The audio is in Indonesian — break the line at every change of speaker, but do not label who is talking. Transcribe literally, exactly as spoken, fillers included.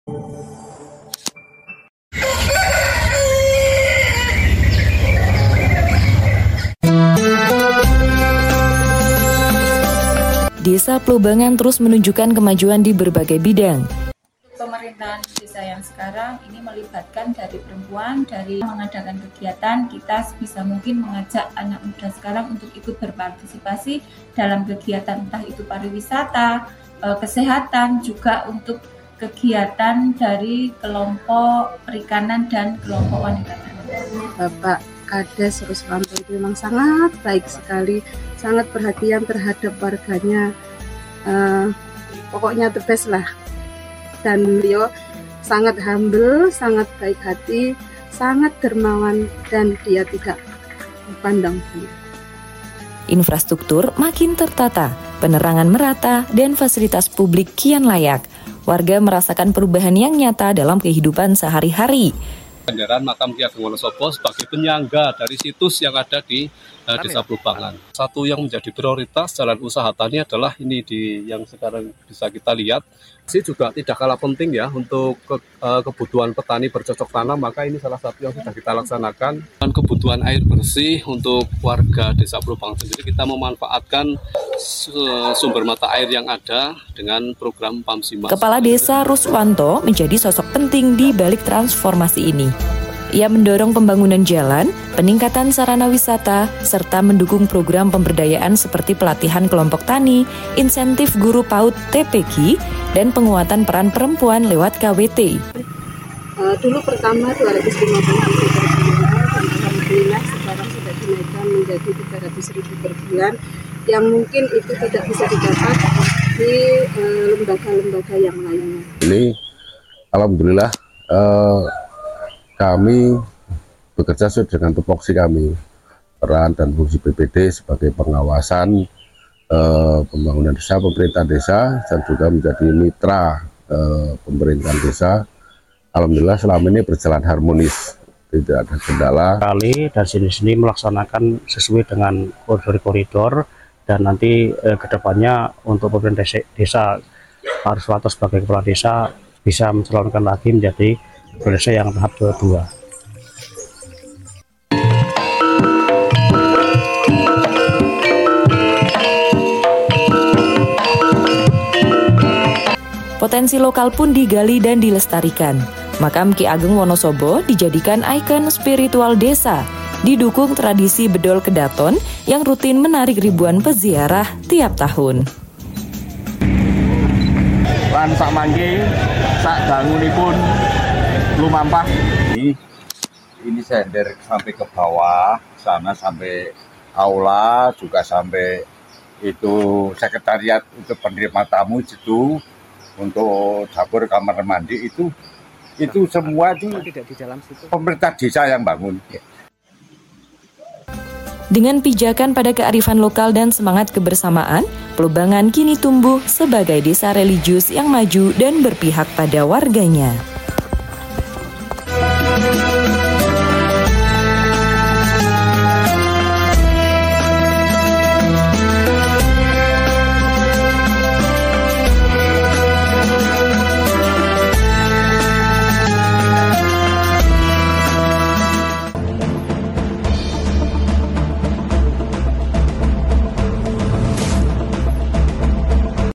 Desa Plubangan terus menunjukkan kemajuan di berbagai bidang.
Pemerintahan desa yang sekarang ini melibatkan dari perempuan, dari mengadakan kegiatan, kita bisa mungkin mengajak anak muda sekarang untuk ikut berpartisipasi dalam kegiatan entah itu pariwisata, kesehatan, juga untuk kegiatan dari kelompok perikanan dan kelompok wanita.
Bapak Kades Ruswanto itu memang sangat baik sekali, sangat perhatian terhadap warganya, uh, pokoknya the best lah. Dan beliau sangat humble, sangat baik hati, sangat dermawan, dan dia tidak pandang bulu.
Infrastruktur makin tertata, penerangan merata, dan fasilitas publik kian layak. Warga merasakan perubahan yang nyata dalam kehidupan sehari-hari.
Kendaraan makam Ki Ageng Wonosobo sebagai penyangga dari situs yang ada di uh, Desa Plubangan. Satu yang menjadi prioritas jalan usaha tani adalah ini di yang sekarang bisa kita lihat. Ini juga tidak kalah penting ya untuk ke, uh, kebutuhan petani bercocok tanam, maka ini salah satu yang sudah kita laksanakan. Dan kebutuhan air bersih untuk warga Desa Plubangan sendiri, kita memanfaatkan sumber mata air yang ada dengan program Pamsima.
Kepala Desa Ruswanto menjadi sosok penting di balik transformasi ini. Ia mendorong pembangunan jalan, peningkatan sarana wisata, serta mendukung program pemberdayaan seperti pelatihan kelompok tani, insentif guru PAUD T P K I, dan penguatan peran perempuan lewat K W T.
Uh, dulu pertama dua ratus lima puluh ribu per bulan, dan alhamdulillah sekarang sudah dinaikkan menjadi tiga ratus ribu per bulan, yang mungkin itu tidak bisa didapat di uh, lembaga-lembaga yang lainnya.
Ini alhamdulillah uh, kami bekerja sesuai dengan tupoksi kami, peran dan fungsi B P D sebagai pengawasan eh, pembangunan desa, pemerintah desa, dan juga menjadi mitra eh, pemerintahan desa. Alhamdulillah selama ini berjalan harmonis, tidak ada kendala.
Kali dan sini-sini melaksanakan sesuai dengan koridor-koridor, dan nanti eh, kedepannya untuk pemerintah desa, desa harus Ruswanto sebagai kepala desa bisa mencalonkan lagi menjadi desa yang tahap dua.
Potensi lokal pun digali dan dilestarikan. Makam Ki Ageng Wonosobo dijadikan ikon spiritual desa, didukung tradisi bedol kedaton yang rutin menarik ribuan peziarah tiap tahun.
Lan sak mangke sak dangunipun lumampah. Ini, ini sender sampai ke bawah, sana sampai aula, juga sampai itu sekretariat untuk penerima tamu situ, untuk dapur kamar mandi itu, itu semua itu tidak di dalam situ. Pemerintah desa yang bangun.
Dengan pijakan pada kearifan lokal dan semangat kebersamaan, Plubangan kini tumbuh sebagai desa religius yang maju dan berpihak pada warganya.